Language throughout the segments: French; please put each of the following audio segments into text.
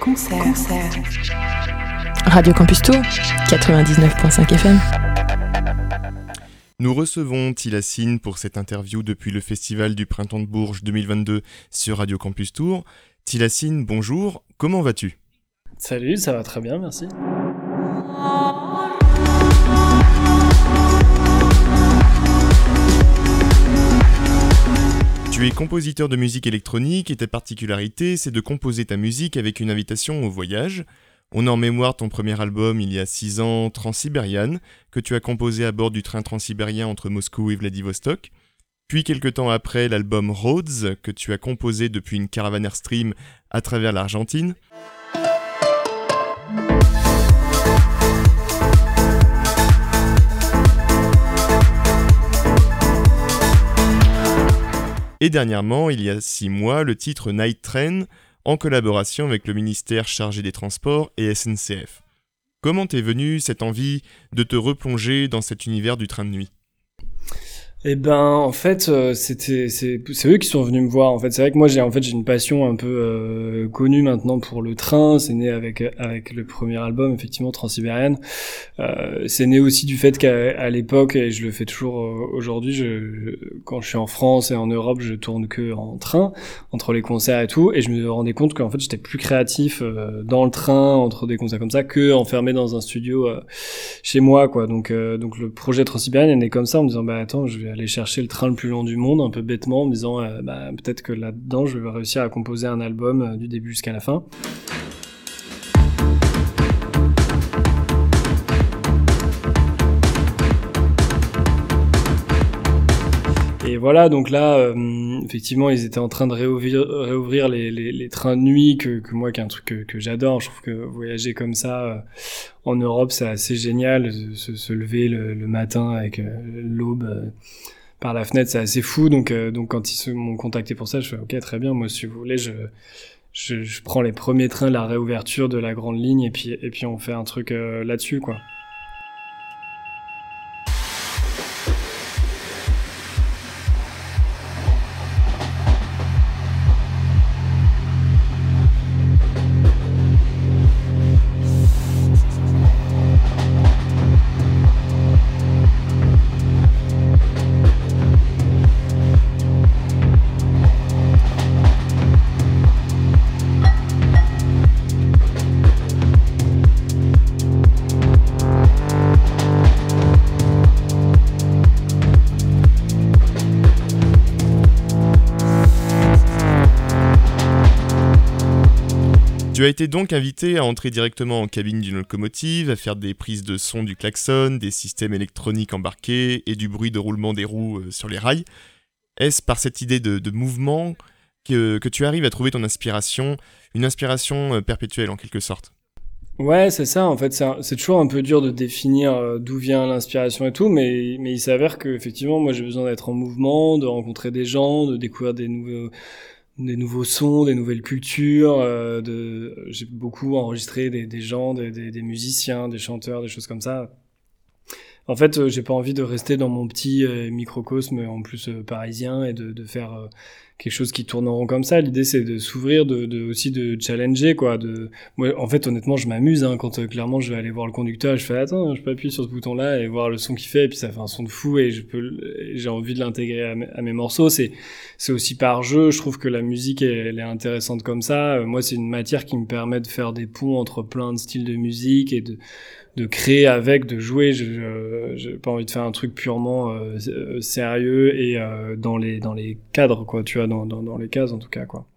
Radio Campus Tour, 99.5 FM. Nous recevons Tilassine pour cette interview depuis le Festival du Printemps de Bourges 2022 sur Radio Campus Tour. Tilassine, bonjour, comment vas-tu ? Salut, ça va très bien, merci. Tu es compositeur de musique électronique et ta particularité, c'est de composer ta musique avec une invitation au voyage. On a en mémoire ton premier album il y a 6 ans, Transsibériane, que tu as composé à bord du train transsibérien entre Moscou et Vladivostok. Puis quelques temps après, l'album Roads, que tu as composé depuis une caravane Airstream à travers l'Argentine. Et dernièrement, il y a 6 mois, le titre Night Train, en collaboration avec le ministère chargé des Transports et SNCF. Comment t'est venue cette envie de te replonger dans cet univers du train de nuit ? Eh ben, en fait, c'est eux qui sont venus me voir. En fait, c'est vrai que moi, j'ai une passion un peu connue maintenant pour le train. C'est né avec le premier album, effectivement, Transsibériane. C'est né aussi du fait qu'à l'époque, et je le fais toujours aujourd'hui, quand je suis en France et en Europe, je tourne que en train, entre les concerts et tout, et je me rendais compte qu'en fait, j'étais plus créatif dans le train, entre des concerts comme ça, que enfermé dans un studio chez moi, quoi. Donc le projet Transsibériane est né comme ça, en me disant, bah attends, je vais aller chercher le train le plus long du monde, un peu bêtement, en me disant peut-être que là-dedans je vais réussir à composer un album du début jusqu'à la fin. Et voilà, donc là, effectivement, ils étaient en train de réouvrir les trains de nuit, que moi, qui est un truc que j'adore. Je trouve que voyager comme ça en Europe, c'est assez génial. Se lever le matin avec l'aube par la fenêtre, c'est assez fou. Donc quand ils m'ont contacté pour ça, je fais ok, très bien. Moi, si vous voulez, je prends les premiers trains de la réouverture de la grande ligne et puis on fait un truc là-dessus, quoi. Tu as été donc invité à entrer directement en cabine d'une locomotive, à faire des prises de son du klaxon, des systèmes électroniques embarqués et du bruit de roulement des roues sur les rails. Est-ce par cette idée de mouvement que tu arrives à trouver ton inspiration, une inspiration perpétuelle en quelque sorte ? Ouais, c'est ça, en fait, c'est toujours un peu dur de définir d'où vient l'inspiration et tout, mais il s'avère que, effectivement, moi j'ai besoin d'être en mouvement, de rencontrer des gens, de découvrir des nouveaux sons, des nouvelles cultures, j'ai beaucoup enregistré des gens, des musiciens, des chanteurs, des choses comme ça. En fait, j'ai pas envie de rester dans mon petit microcosme, en plus parisien, et de faire quelque chose qui tourne en rond comme ça. L'idée, c'est de s'ouvrir, aussi de challenger, quoi. Moi, en fait, honnêtement, je m'amuse, quand clairement je vais aller voir le conducteur et je fais attends, je peux appuyer sur ce bouton-là et voir le son qu'il fait, et puis ça fait un son de fou et j'ai envie de l'intégrer à mes morceaux. C'est aussi par jeu. Je trouve que la musique, elle est intéressante comme ça. Moi, c'est une matière qui me permet de faire des ponts entre plein de styles de musique et de créer avec, de jouer. J'ai pas envie de faire un truc purement sérieux et dans les cadres, quoi, tu vois, dans les cases en tout cas, quoi.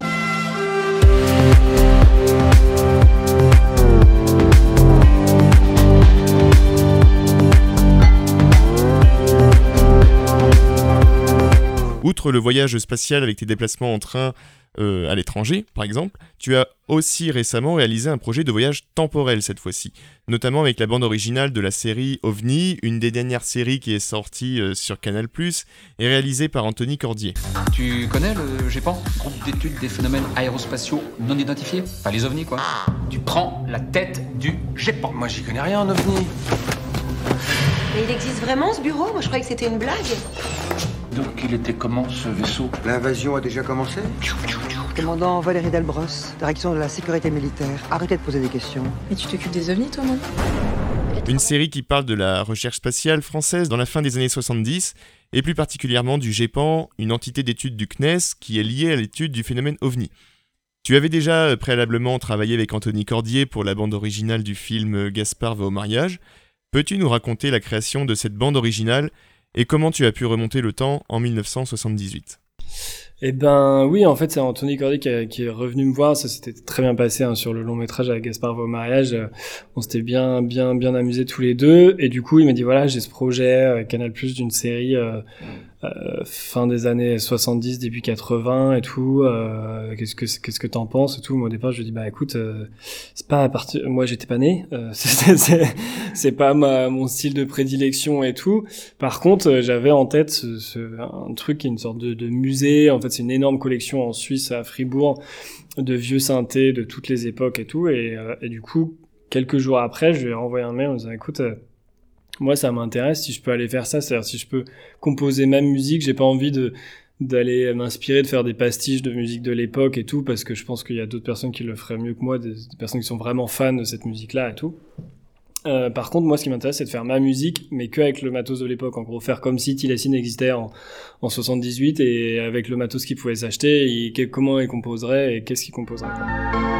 Outre le voyage spatial avec tes déplacements en train à l'étranger, par exemple, tu as aussi récemment réalisé un projet de voyage temporel cette fois-ci, notamment avec la bande originale de la série OVNI, une des dernières séries qui est sortie sur Canal+, et réalisée par Anthony Cordier. Tu connais le GEPAN, groupe d'études des phénomènes aérospatiaux non identifiés ? Enfin les OVNI, quoi. Tu prends la tête du GEPAN. Moi j'y connais rien en OVNI. Mais il existe vraiment ce bureau ? Moi je croyais que c'était une blague. Donc il était comment ce vaisseau ? L'invasion a déjà commencé ? Commandant Valérie Delbros, direction de la sécurité militaire. Arrêtez de poser des questions. Et tu t'occupes des ovnis, toi, maman ? Une série qui parle de la recherche spatiale française dans la fin des années 70, et plus particulièrement du GEPAN, une entité d'étude du CNES qui est liée à l'étude du phénomène OVNI. Tu avais déjà préalablement travaillé avec Anthony Cordier pour la bande originale du film Gaspard va au mariage. Peux-tu nous raconter la création de cette bande originale et comment tu as pu remonter le temps en 1978 ? Eh ben oui, en fait c'est Anthony Cordier qui est revenu me voir. Ça s'était très bien passé sur le long métrage avec Gaspard va au mariage. On s'était bien amusés tous les deux, et du coup il m'a dit voilà, j'ai ce projet Canal+ d'une série fin des années 70 début 80 et tout, qu'est-ce que t'en penses et tout. Moi au départ je lui dis bah écoute, c'est pas à partir, moi j'étais pas né, c'est pas mon style de prédilection et tout. Par contre j'avais en tête un truc qui est une sorte de musée. En fait c'est une énorme collection en Suisse à Fribourg de vieux synthés de toutes les époques et tout, et du coup quelques jours après je lui ai renvoyé un mail en disant écoute, moi ça m'intéresse si je peux aller faire ça, c'est-à-dire si je peux composer ma musique. J'ai pas envie d'aller m'inspirer, de faire des pastiches de musique de l'époque et tout, parce que je pense qu'il y a d'autres personnes qui le feraient mieux que moi, des personnes qui sont vraiment fans de cette musique-là et tout. Par contre, moi ce qui m'intéresse c'est de faire ma musique, mais que avec le matos de l'époque. En gros, faire comme si Tilassine existait en 78, et avec le matos qu'il pouvait s'acheter, comment il composerait et qu'est-ce qu'il composerait, quoi.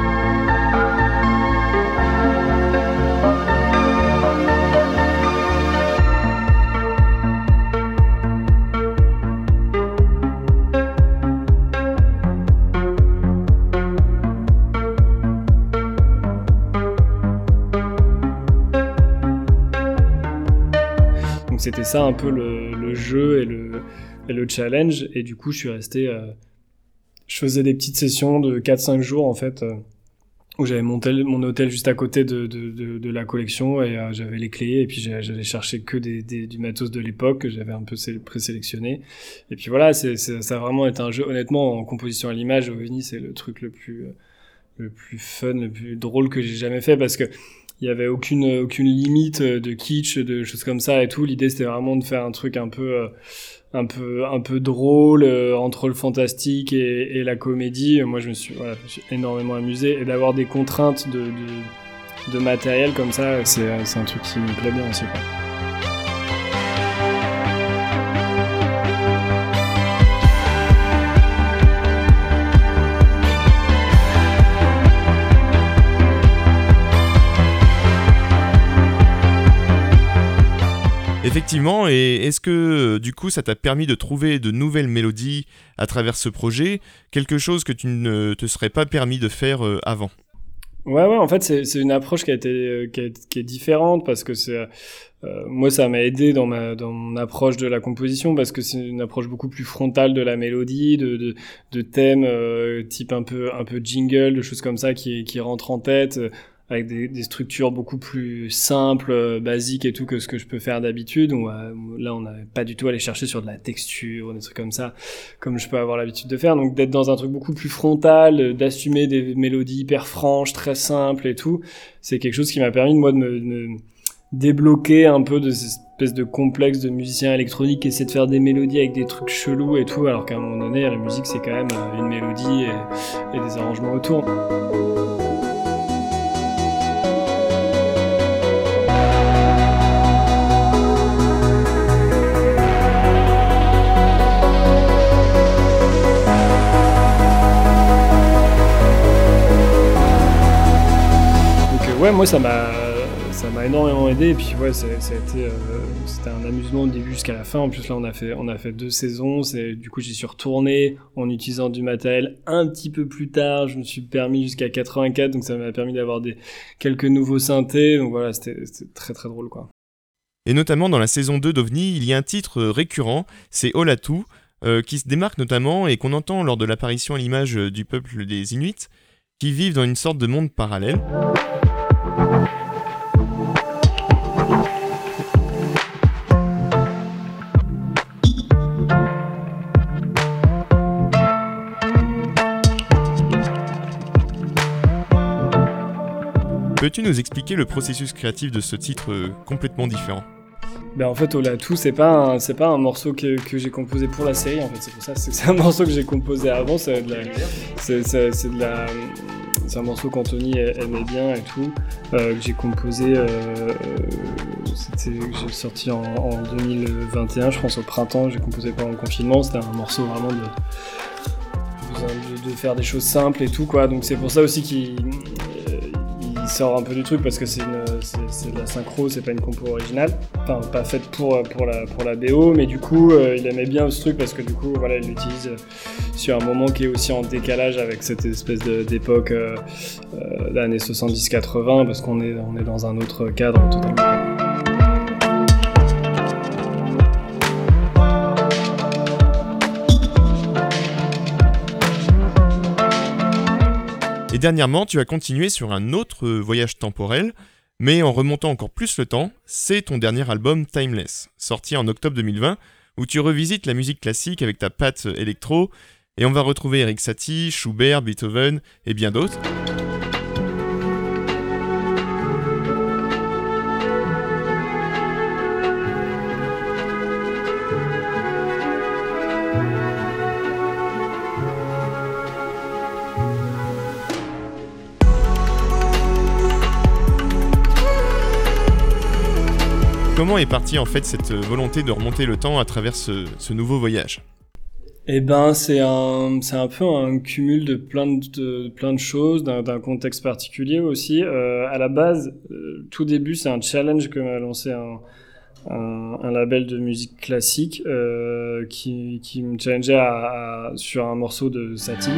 Donc c'était ça un peu le jeu et le challenge, et du coup je suis resté, je faisais des petites sessions de 4-5 jours en fait, où j'avais mon hôtel juste à côté de la collection, et j'avais les clés, et puis j'allais chercher que du matos de l'époque que j'avais un peu présélectionné, et puis voilà, ça a vraiment été un jeu. Honnêtement, en composition à l'image, OVNI c'est le truc le plus fun, le plus drôle que j'ai jamais fait, parce que il y avait aucune limite de kitsch, de choses comme ça et tout. L'idée c'était vraiment de faire un truc un peu drôle, entre le fantastique et la comédie. Moi je me suis énormément amusé, et d'avoir des contraintes de matériel comme ça, c'est un truc qui me plaît bien aussi, quoi. Effectivement, et est-ce que du coup ça t'a permis de trouver de nouvelles mélodies à travers ce projet, quelque chose que tu ne te serais pas permis de faire avant ? Ouais, en fait c'est une approche qui est différente, parce que moi ça m'a aidé dans mon approche de la composition, parce que c'est une approche beaucoup plus frontale de la mélodie, de thèmes type un peu jingle, de choses comme ça qui rentrent en tête, avec des structures beaucoup plus simples, basiques et tout, que ce que je peux faire d'habitude. Là, on n'avait pas du tout allé chercher sur de la texture, des trucs comme ça, comme je peux avoir l'habitude de faire. Donc, d'être dans un truc beaucoup plus frontal, d'assumer des mélodies hyper franches, très simples et tout, c'est quelque chose qui m'a permis, moi, de me débloquer un peu de ces espèces de complexe de musiciens électroniques qui essaient de faire des mélodies avec des trucs chelous et tout, alors qu'à un moment donné, la musique, c'est quand même une mélodie et des arrangements autour. Ouais, moi ça m'a énormément aidé, et puis ouais, c'était un amusement au début jusqu'à la fin. En plus là on a fait 2 saisons, du coup j'y suis retourné en utilisant du matériel un petit peu plus tard. Je me suis permis jusqu'à 84, donc ça m'a permis d'avoir quelques nouveaux synthés, donc voilà, c'était très très drôle, quoi. Et notamment dans la saison 2 d'OVNI, il y a un titre récurrent, c'est Olatu, qui se démarque notamment et qu'on entend lors de l'apparition à l'image du peuple des Inuits, qui vivent dans une sorte de monde parallèle. Peux-tu nous expliquer le processus créatif de ce titre complètement différent ? Ben en fait, Olatou, c'est pas un morceau que j'ai composé pour la série. En fait, c'est pour ça. C'est un morceau que j'ai composé avant. C'est un morceau qu'Anthony aimait bien et tout. Que j'ai composé. J'ai sorti en 2021, je pense au printemps. J'ai composé pendant le confinement. C'était un morceau vraiment de faire des choses simples et tout, quoi. Donc c'est pour ça aussi qu'il sort un peu du truc, parce que c'est de la synchro, c'est pas une compo originale, enfin pas faite pour la BO, mais du coup il aimait bien ce truc parce que du coup voilà, il l'utilise sur un moment qui est aussi en décalage avec cette espèce d'époque d'années 70-80, parce qu'on est dans un autre cadre totalement. Et dernièrement, tu as continué sur un autre voyage temporel, mais en remontant encore plus le temps, c'est ton dernier album Timeless, sorti en octobre 2020, où tu revisites la musique classique avec ta patte électro, et on va retrouver Erik Satie, Schubert, Beethoven et bien d'autres. Comment est partie en fait cette volonté de remonter le temps à travers ce nouveau voyage ? Eh ben, c'est un peu un cumul de plein de choses, d'un contexte particulier aussi. À la base, tout début, c'est un challenge que m'a lancé un label de musique classique qui me challengeait sur un morceau de Satie.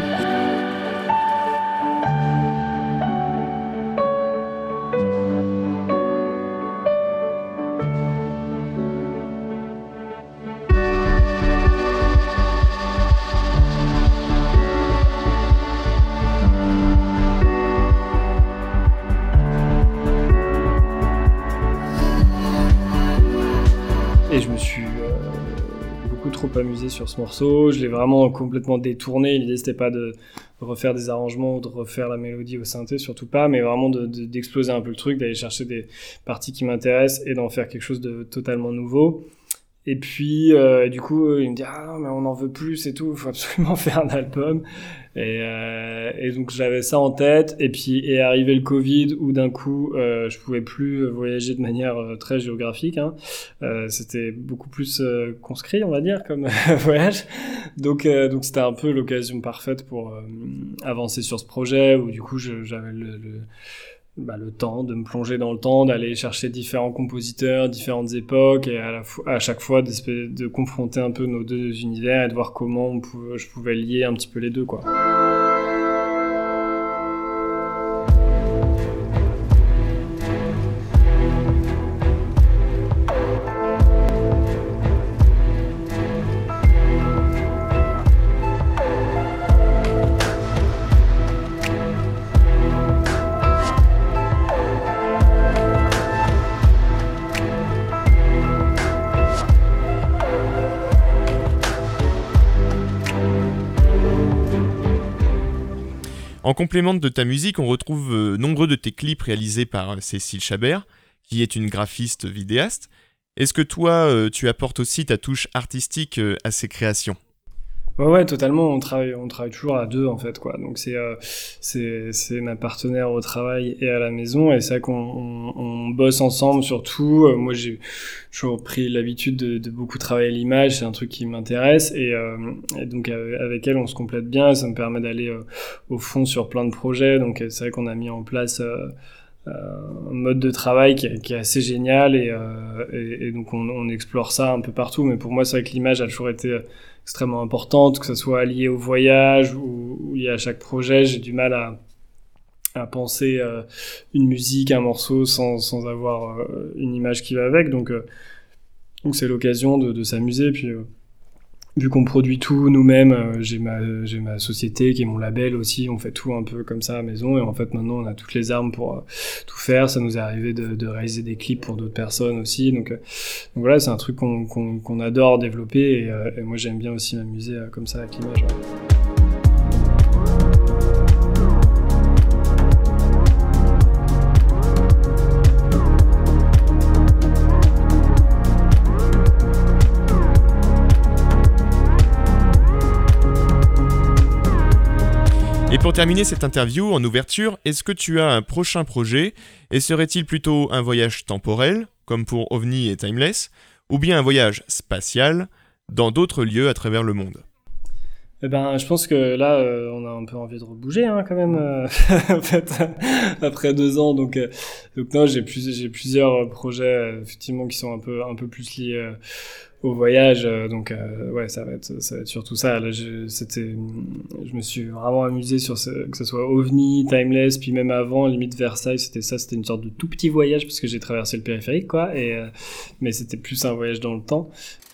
Et je me suis beaucoup trop amusé sur ce morceau. Je l'ai vraiment complètement détourné. L'idée, c'était pas de refaire des arrangements ou de refaire la mélodie au synthé, surtout pas, mais vraiment d'exploser un peu le truc, d'aller chercher des parties qui m'intéressent et d'en faire quelque chose de totalement nouveau. Et puis, du coup, il me dit « Ah non, mais on en veut plus et tout, il faut absolument faire un album. » Et donc, j'avais ça en tête. Et puis, est arrivé le Covid, où d'un coup, je pouvais plus voyager de manière très géographique. C'était beaucoup plus conscrit, on va dire, comme voyage. Donc, c'était un peu l'occasion parfaite pour avancer sur ce projet, où du coup, j'avais le temps de me plonger dans le temps, d'aller chercher différents compositeurs, différentes époques, et à chaque fois de confronter un peu nos deux univers et de voir comment je pouvais lier un petit peu les deux, quoi. En complément de ta musique, on retrouve nombreux de tes clips réalisés par Cécile Chabert, qui est une graphiste vidéaste. Est-ce que toi, tu apportes aussi ta touche artistique à ces créations ? Ouais, totalement. On travaille toujours à deux, en fait, quoi. Donc c'est ma partenaire au travail et à la maison, et c'est vrai qu'on bosse ensemble surtout. Moi, j'ai toujours pris l'habitude de beaucoup travailler l'image. C'est un truc qui m'intéresse, et donc avec elle, on se complète bien. Ça me permet d'aller au fond sur plein de projets. Donc c'est vrai qu'on a mis en place un mode de travail qui est assez génial, et donc on explore ça un peu partout. Mais pour moi, c'est vrai que l'image a toujours été extrêmement importante, que ce soit lié au voyage ou lié à chaque projet. J'ai du mal à penser une musique, un morceau sans avoir une image qui va avec. Donc c'est l'occasion de s'amuser. Puis vu qu'on produit tout nous-mêmes, j'ai ma société qui est mon label aussi, on fait tout un peu comme ça à la maison, et en fait maintenant on a toutes les armes pour tout faire. Ça nous est arrivé de réaliser des clips pour d'autres personnes aussi, donc voilà, c'est un truc qu'on adore développer, et moi j'aime bien aussi m'amuser comme ça avec l'image. Ouais. pour terminer cette interview, en ouverture, est-ce que tu as un prochain projet et serait-il plutôt un voyage temporel, comme pour OVNI et Timeless, ou bien un voyage spatial dans d'autres lieux à travers le monde ? Je pense que là, on a un peu envie de rebouger, quand même, en fait, après 2 ans. Donc non, j'ai plusieurs projets, effectivement, qui sont un peu plus liés au voyage. Donc ça va être surtout ça. Là, je me suis vraiment amusé sur que ce soit OVNI, Timeless, puis même avant, limite Versailles, c'était une sorte de tout petit voyage parce que j'ai traversé le périphérique, quoi. Mais c'était plus un voyage dans le temps.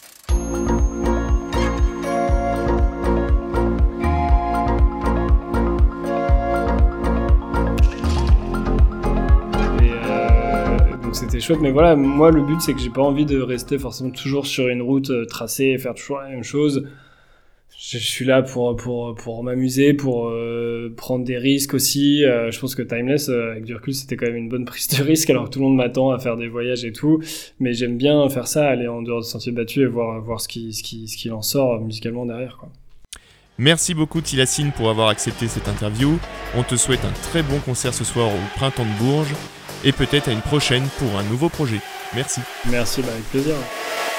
C'était chouette, mais voilà, moi le but c'est que j'ai pas envie de rester forcément toujours sur une route tracée et faire toujours la même chose. Je suis là pour m'amuser, pour prendre des risques aussi. Je pense que Timeless, avec du recul, c'était quand même une bonne prise de risque, alors que tout le monde m'attend à faire des voyages et tout. Mais j'aime bien faire ça, aller en dehors des sentiers battus et voir ce qu'il en sort musicalement derrière, quoi. Merci beaucoup Tilassine pour avoir accepté cette interview. On te souhaite un très bon concert ce soir au Printemps de Bourges et peut-être à une prochaine pour un nouveau projet. Merci. Merci, avec plaisir.